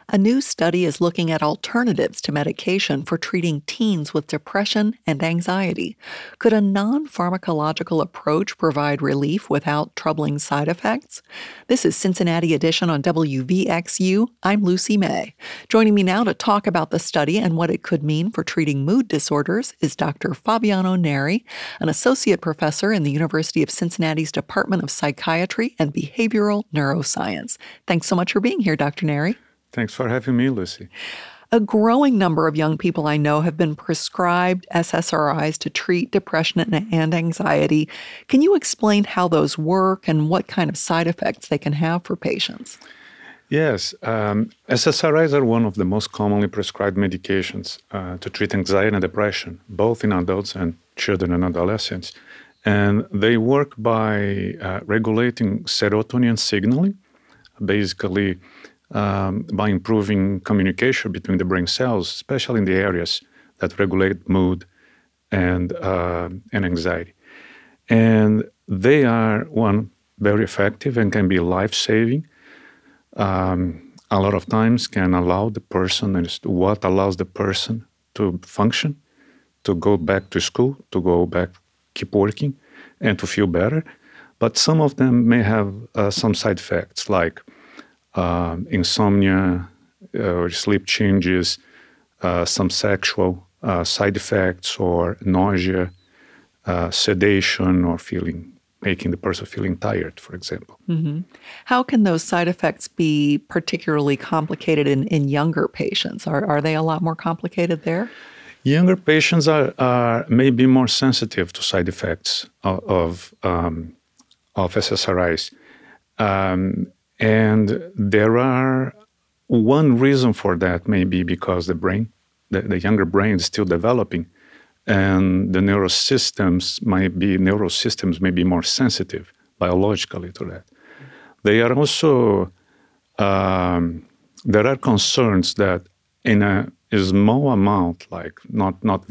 A new study is looking at alternatives to medication for treating teens with depression and anxiety. Could a non pharmacological approach provide relief without troubling side effects? This is Cincinnati Edition on WVXU. I'm Lucy May. Joining me now to talk about the study and what it could mean for treating mood disorders is Dr. Fabiano Neri, an associate professor in the University of Cincinnati's Department of Psychiatry and Behavioral Neuroscience. Thanks so much for being here, Dr. Neri. Thanks for having me, Lucy. A growing number of young people I know have been prescribed SSRIs to treat depression and anxiety. Can you explain how those work and what kind of side effects they can have for patients? Yes, SSRIs are one of the most commonly prescribed medications to treat anxiety and depression, both in adults and children and adolescents. And they work by regulating serotonin signaling, basically by improving communication between the brain cells, especially in the areas that regulate mood and anxiety. And they are, very effective and can be life-saving. A lot of times can allow the person, and it's what allows the person to function, to go back to school, to go back, keep working, and to feel better. But some of them may have some side effects like insomnia, or sleep changes, some sexual side effects, or nausea, sedation, or making the person feeling tired, for example. Mm-hmm. How can those side effects be particularly complicated in younger patients? Are they a lot more complicated there? Younger patients are maybe more sensitive to side effects of SSRIs. And there are one reason for that may be because the younger brain is still developing, and the neurosystems may be more sensitive biologically to that. They are also, there are concerns that in a small amount, like not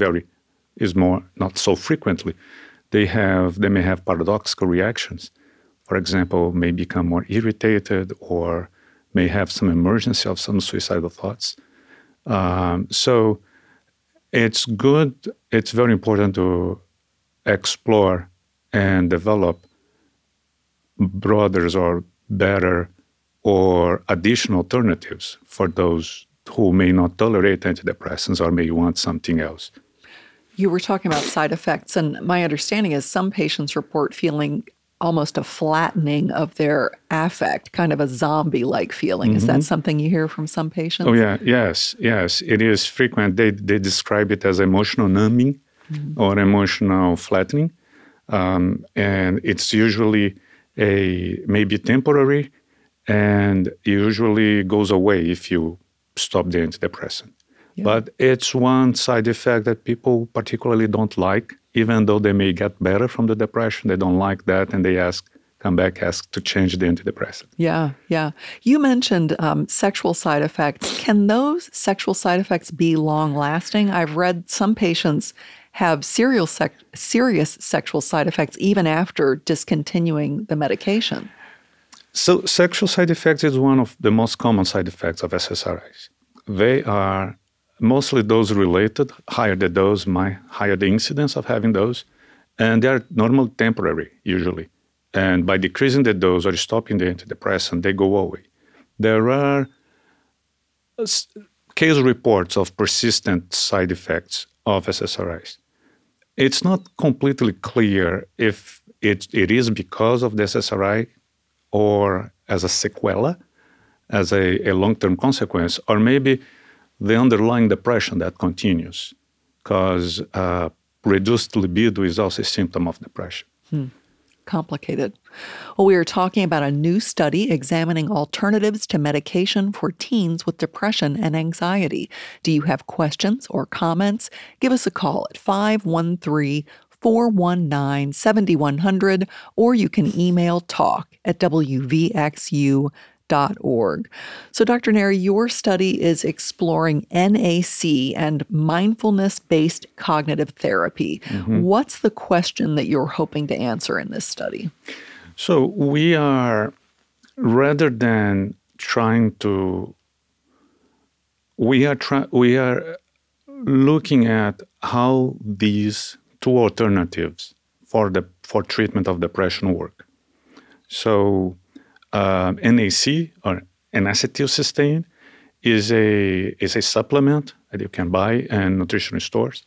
so frequently, they may have paradoxical reactions. For example, may become more irritated or may have some emergency of some suicidal thoughts. So it's very important to explore and develop broader or better or additional alternatives for those who may not tolerate antidepressants or may want something else. You were talking about side effects, and my understanding is some patients report feeling almost a flattening of their affect, kind of a zombie-like feeling. Mm-hmm. Is that something you hear from some patients? Oh, yeah. Yes. It is frequent. They describe it as emotional numbing or emotional flattening. And it's usually maybe temporary and usually goes away if you stop the antidepressant. Yeah. But it's one side effect that people particularly don't like. Even though they may get better from the depression, they don't like that, and they come back to change the antidepressant. Yeah. You mentioned sexual side effects. Can those sexual side effects be long-lasting? I've read some patients have serious sexual side effects even after discontinuing the medication. So sexual side effects is one of the most common side effects of SSRIs. They are mostly those related, higher the dose, higher the incidence of having those. And they are normally temporary, usually. And by decreasing the dose or stopping the antidepressant, they go away. There are case reports of persistent side effects of SSRIs. It's not completely clear if it is because of the SSRI or as a sequela, as a long-term consequence, or maybe the underlying depression that continues, because reduced libido is also a symptom of depression. Complicated. Well, we are talking about a new study examining alternatives to medication for teens with depression and anxiety. Do you have questions or comments? Give us a call at 513-419-7100, or you can email talk@wvxu.org. So, Dr. Neri, your study is exploring NAC and mindfulness-based cognitive therapy. Mm-hmm. What's the question that you're hoping to answer in this study? So we are, rather than trying to we are looking at how these two alternatives for treatment of depression work. So NAC, or N-acetylcysteine, is a supplement that you can buy in nutrition stores,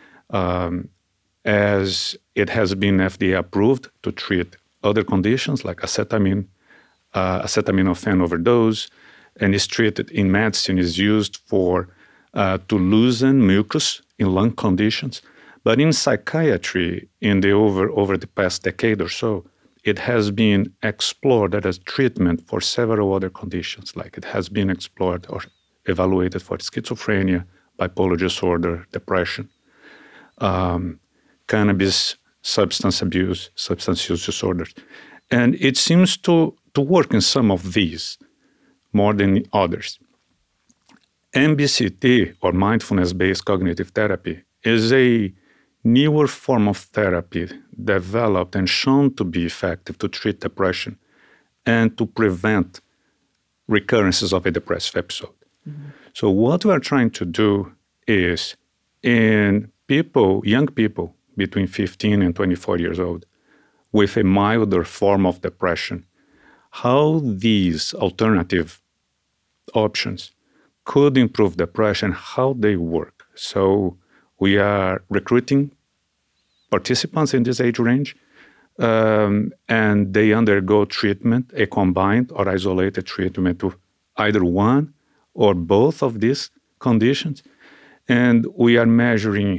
as it has been FDA approved to treat other conditions like acetaminophen overdose, and is treated in medicine, is used for to loosen mucus in lung conditions. But in psychiatry, over the past decade or so, it has been explored as treatment for several other conditions, like it has been explored or evaluated for schizophrenia, bipolar disorder, depression, cannabis, substance use disorders. And it seems to work in some of these more than others. MBCT, or mindfulness-based cognitive therapy, is a newer form of therapy developed and shown to be effective to treat depression and to prevent recurrences of a depressive episode. Mm-hmm. So what we are trying to do is, in young people between 15 and 24 years old with a milder form of depression, how these alternative options could improve depression, how they work. So we are recruiting participants in this age range, and they undergo treatment, a combined or isolated treatment to either one or both of these conditions. And we are measuring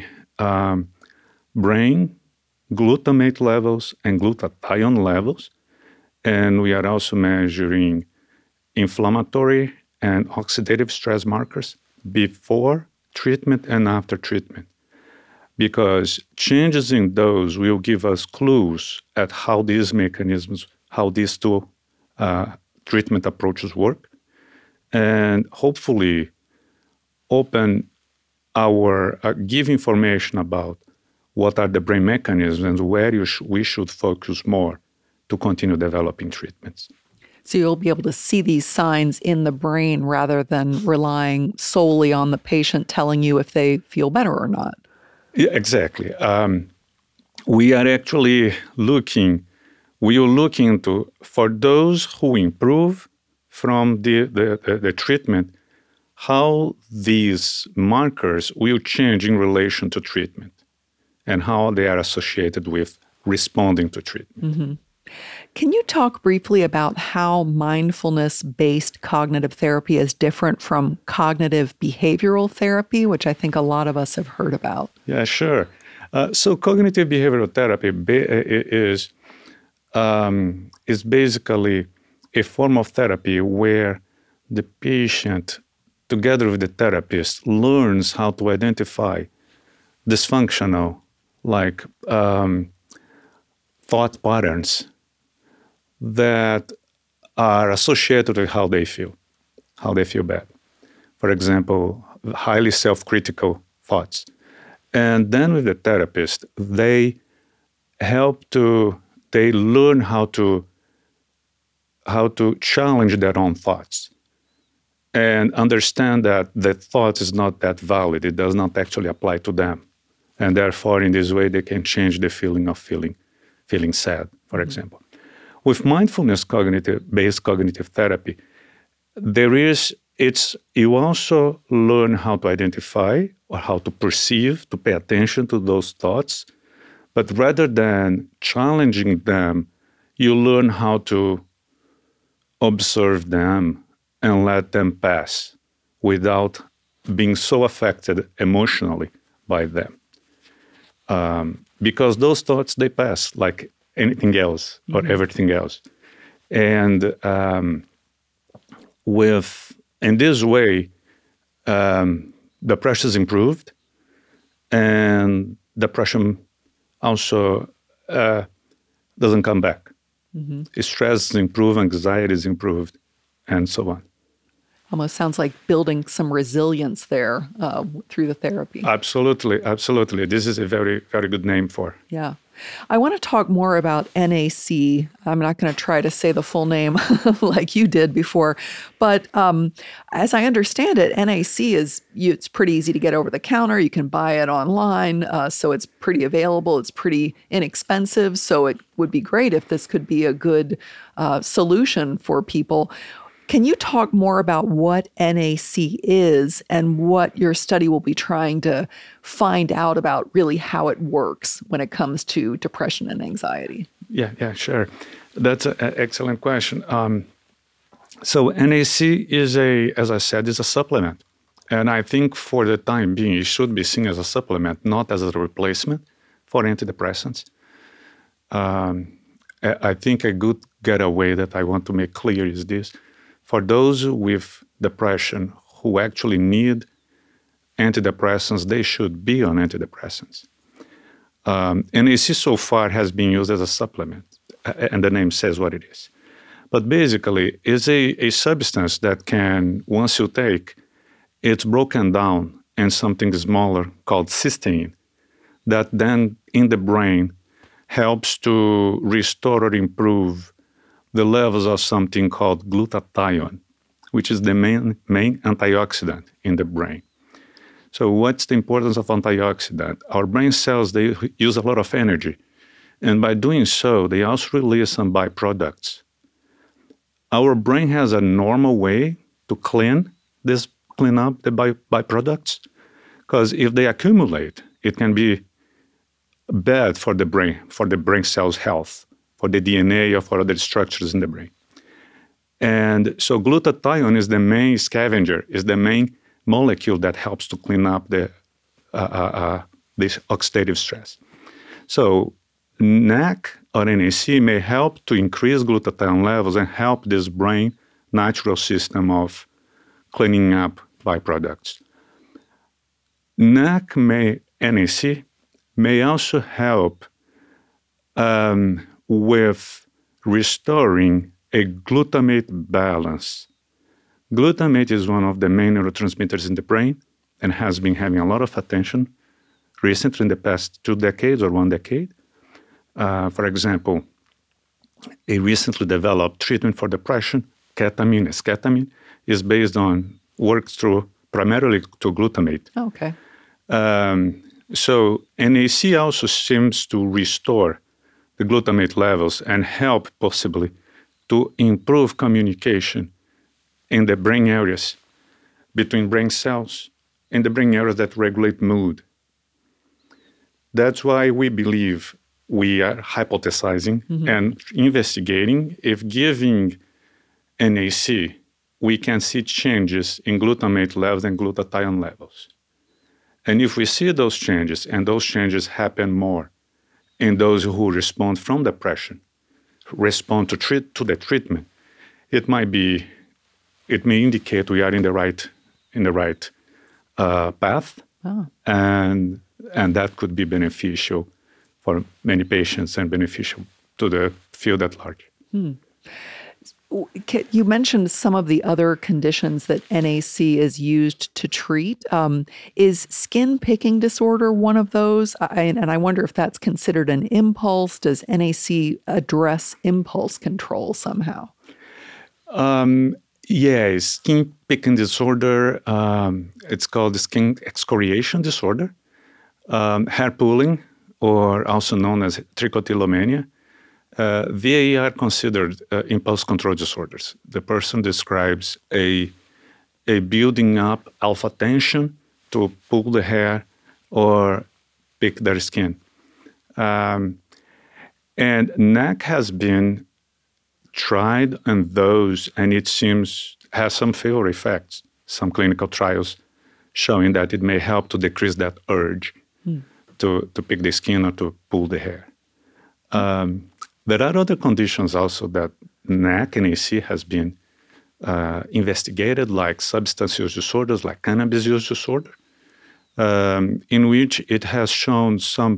brain glutamate levels and glutathione levels. And we are also measuring inflammatory and oxidative stress markers before treatment and after treatment, because changes in those will give us clues at how these mechanisms, how these two treatment approaches work, and hopefully give information about what are the brain mechanisms and where we should focus more to continue developing treatments. So you'll be able to see these signs in the brain rather than relying solely on the patient telling you if they feel better or not. Yeah, exactly. We are actually looking into, for those who improve from the treatment, how these markers will change in relation to treatment and how they are associated with responding to treatment. Mm-hmm. Can you talk briefly about how mindfulness-based cognitive therapy is different from cognitive behavioral therapy, which I think a lot of us have heard about? Yeah, sure. So cognitive behavioral therapy is basically a form of therapy where the patient, together with the therapist, learns how to identify dysfunctional, like thought patterns that are associated with how they feel bad. For example, highly self-critical thoughts. And then with the therapist, they learn how to challenge their own thoughts and understand that the thought is not that valid. It does not actually apply to them. And therefore, in this way, they can change the feeling of feeling sad, for example. With mindfulness-based cognitive therapy, you also learn how to identify or how to perceive, to pay attention to those thoughts. But rather than challenging them, you learn how to observe them and let them pass without being so affected emotionally by them. Because those thoughts, they pass like anything else or everything else. And in this way, depression is improved, and depression also doesn't come back. Mm-hmm. Stress is improved, anxiety is improved, and so on. Almost sounds like building some resilience there through the therapy. Absolutely. This is a very, very good name for. Yeah. I want to talk more about NAC. I'm not going to try to say the full name like you did before, but as I understand it, NAC it's pretty easy to get over the counter. You can buy it online, so it's pretty available. It's pretty inexpensive, so it would be great if this could be a good solution for people. Can you talk more about what NAC is and what your study will be trying to find out about really how it works when it comes to depression and anxiety? Yeah, sure. That's an excellent question. So NAC is as I said, is a supplement. And I think for the time being, it should be seen as a supplement, not as a replacement for antidepressants. I think a good getaway that I want to make clear is this. For those with depression who actually need antidepressants, they should be on antidepressants. NAC so far has been used as a supplement, and the name says what it is. But basically, it's a substance that can, once you take, it's broken down in something smaller called cysteine, that then in the brain helps to restore or improve the levels of something called glutathione, which is the main antioxidant in the brain. So what's the importance of antioxidant? Our brain cells, they use a lot of energy. And by doing so, they also release some byproducts. Our brain has a normal way to clean up the byproducts, because if they accumulate, it can be bad for the brain cells' health, for the DNA or for other structures in the brain. And so glutathione is the main scavenger, is the main molecule that helps to clean up this oxidative stress. So NAC or NAC may help to increase glutathione levels and help this brain natural system of cleaning up byproducts. NAC may also help with restoring a glutamate balance. Glutamate is one of the main neurotransmitters in the brain and has been having a lot of attention recently in the past 2 decades or 1 decade. For example, a recently developed treatment for depression, ketamine, esketamine, is based on works primarily to glutamate. Okay. So NAC also seems to restore the glutamate levels and help possibly to improve communication in the brain areas between brain cells in the brain areas that regulate mood. That's why we believe we are hypothesizing and investigating if giving NAC, we can see changes in glutamate levels and glutathione levels. And if we see those changes, and those changes happen more in those who respond from depression, respond to the treatment, it may indicate we are in the right path, and that could be beneficial for many patients and beneficial to the field at large. You mentioned some of the other conditions that NAC is used to treat. Is skin picking disorder one of those? And I wonder if that's considered an impulse. Does NAC address impulse control somehow? Yeah, skin picking disorder, it's called skin excoriation disorder, hair pulling, or also known as trichotillomania. They are considered impulse control disorders. The person describes a building up alpha tension to pull the hair or pick their skin. And NAC has been tried on those, and it seems has some favorable effects. Some clinical trials showing that it may help to decrease that urge to pick the skin or to pull the hair. There are other conditions also that NAC has been investigated, like substance use disorders, like cannabis use disorder, in which it has shown some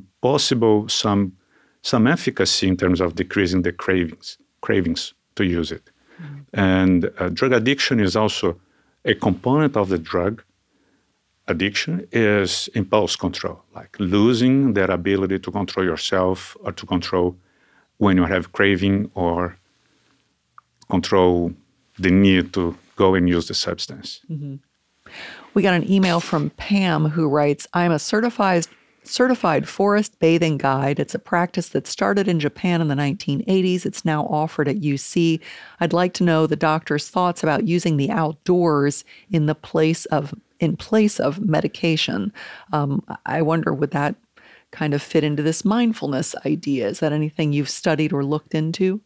efficacy in terms of decreasing the cravings to use it. And drug addiction is also a component of the drug. addiction is impulse control, like losing that ability to control yourself or to control when you have craving or control the need to go and use the substance. Mm-hmm. We got an email from Pam who writes, I'm a certified forest bathing guide. It's a practice that started in Japan in the 1980s. It's now offered at UC. I'd like to know the doctor's thoughts about using the outdoors in place of medication. I wonder, would that kind of fit into this mindfulness idea? Is that anything you've studied or looked into?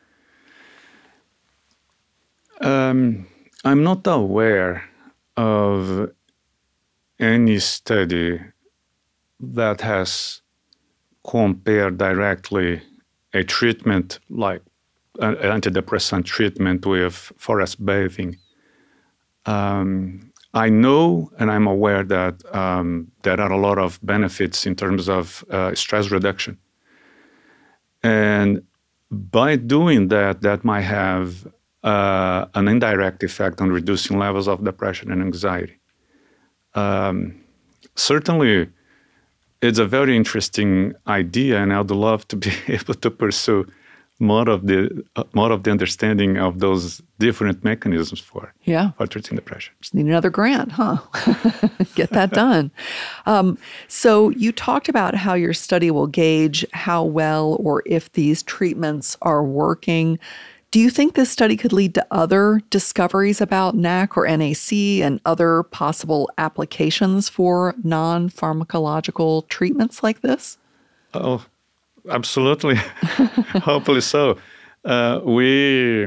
I'm not aware of any study that has compared directly a treatment like an antidepressant treatment with forest bathing. I know and I'm aware that there are a lot of benefits in terms of stress reduction. And by doing that, that might have an indirect effect on reducing levels of depression and anxiety. Certainly, it's a very interesting idea, and I'd love to be able to pursue more of the understanding of those different mechanisms for treating depression. Just need another grant, huh? Get that done. So you talked about how your study will gauge how well or if these treatments are working. Do you think this study could lead to other discoveries about NAC or NAC and other possible applications for non-pharmacological treatments like this? Oh, absolutely. Hopefully so. We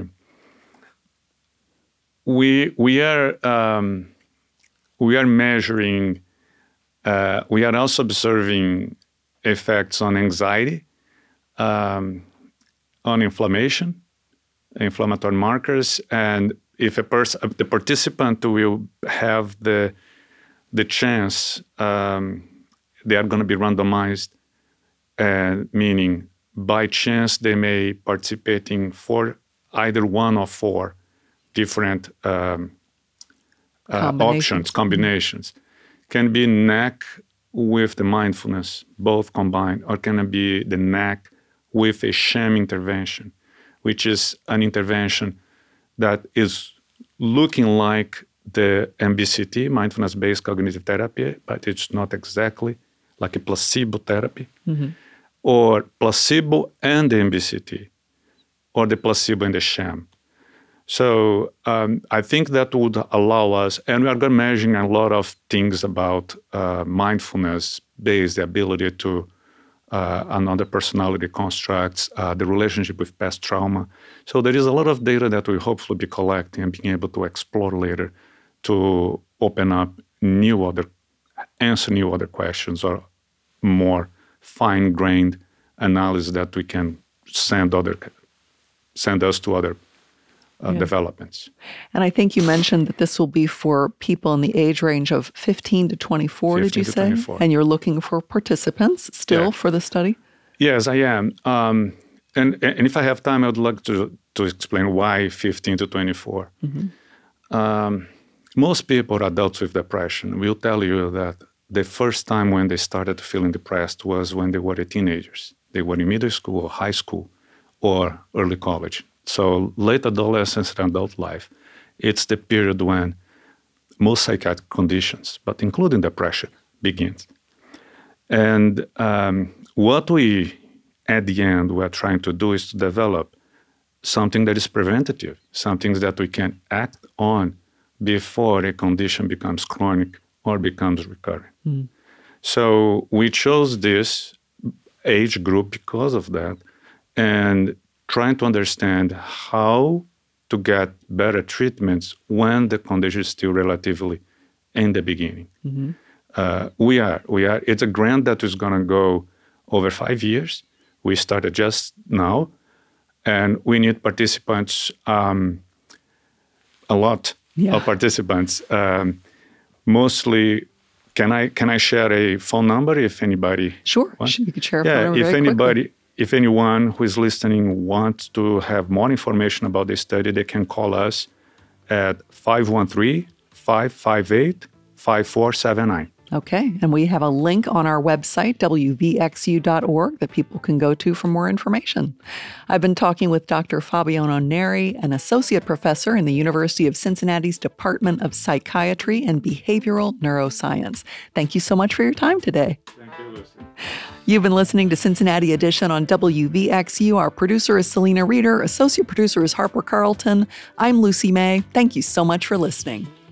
are measuring. We are also observing effects on anxiety, on inflammation, inflammatory markers, and if the participant will have the chance, they are going to be randomized, meaning by chance they may participate in either one of four different combinations. Can be NAC with the mindfulness, both combined, or can it be the NAC with a sham intervention, which is an intervention that is looking like the MBCT, mindfulness-based cognitive therapy, but it's not exactly like a placebo therapy, or placebo and the MBCT, or the placebo and the sham. So I think that would allow us, and we are going to measure a lot of things about mindfulness-based, the ability to another personality constructs, the relationship with past trauma. So there is a lot of data that we hopefully be collecting and being able to explore later to open up answer new other questions or more fine-grained analysis that we can send us to other developments. And I think you mentioned that this will be for people in the age range of 15 to 24, did you say? 24. And you're looking for participants still for the study? Yes, I am. And if I have time, I would like to explain why 15 to 24. Most people, adults with depression, will tell you that the first time when they started feeling depressed was when they were teenagers. They were in middle school or high school or early college. So late adolescence and adult life, it's the period when most psychiatric conditions, but including depression, begins. And what we, at the end, we're trying to do is to develop something that is preventative, something that we can act on before a condition becomes chronic or becomes recurrent. So we chose this age group because of that, and trying to understand how to get better treatments when the condition is still relatively in the beginning. We are. It's a grant that is going to go over 5 years. We started just now, and we need participants, a lot of participants. Mostly, can I share a phone number if anybody? Sure, wants? you could share a phone number quickly. If anyone who is listening wants to have more information about this study, they can call us at 513-558-5688. 5479. Okay, and we have a link on our website, wvxu.org, that people can go to for more information. I've been talking with Dr. Fabiano Neri, an associate professor in the University of Cincinnati's Department of Psychiatry and Behavioral Neuroscience. Thank you so much for your time today. Thank you, Lucy. You've been listening to Cincinnati Edition on WVXU. Our producer is Selena Reeder. Associate producer is Harper Carlton. I'm Lucy May. Thank you so much for listening.